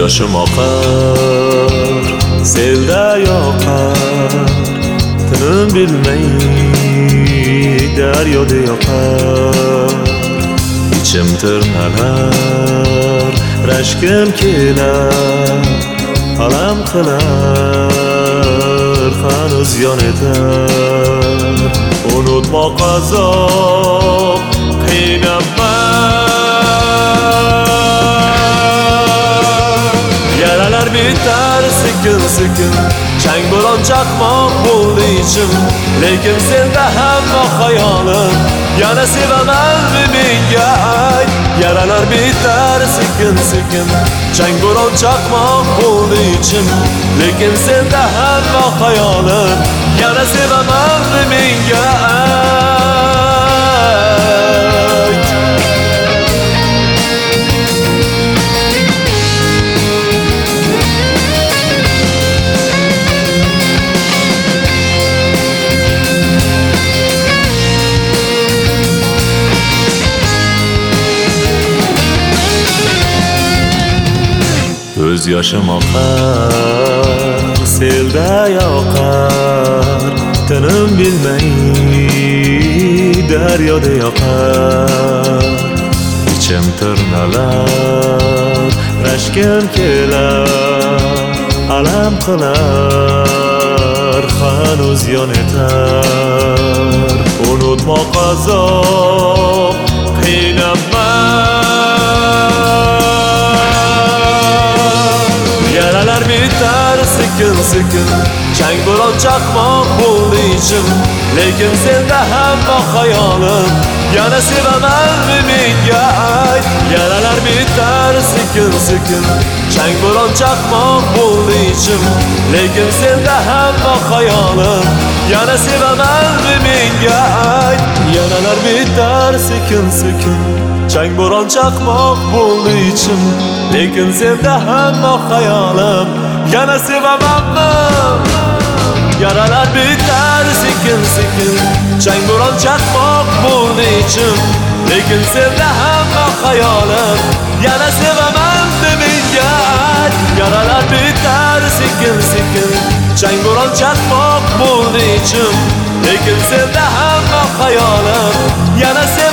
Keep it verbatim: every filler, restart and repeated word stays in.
yoshim oqar, selda yoqar, tinim bilmay daryoda yoqar. İçim tirnalar, rashkim kelar, alam qilar, hanuz yon etar. Unutmoq azob, qiynaman. Yaralar bitar sekin sekin, chang bo'ron chaqmoq bo'ldi ichim. Lekin senda hamma hayolim, yana sevamanmi menga ay. Yaralar bitar sekin sekin, chang bo'ron chaqmoq bo'ldi ichim. Lekin senda hamma hayolim, yana sevamanmi menga ay. Ko'z yoshim oqar, selda yoqar, tinim bilmay daryoda yoqar. İchim tirnalar, rashkim kelar, alam qilar, hanuz yon etar. Unutmoq azob, qiynaman. Yaralar bitar sekin sekin, chang bo'ron chaqmoq bo'ldi ichim. Lekin senda hamma hayolim, yana sevamanmi menga ay. Yaralar bitar sekin sekin, chang bo'ron chaqmoq bo'ldi ichim. Lekin senda hamma hayolim, yana sevamanmi menga ay. Yaralar bitar sekin sekin, chang bo'ron chaqmoq bo'ldi ichim. Lekin senda hamma hayolim, yana sevamanmi. Yaralar bitar sekin sekin, chang bo'ron chaqmoq bo'ldi ichim. Lekin senda hamma hayolim, yana sevamanmi menga ay. Yaralar bitar sekin sekin, chang bo'ron chaqmoq bo'ldi ichim. Lekin senda hamma hayolim, yana sevamanmi.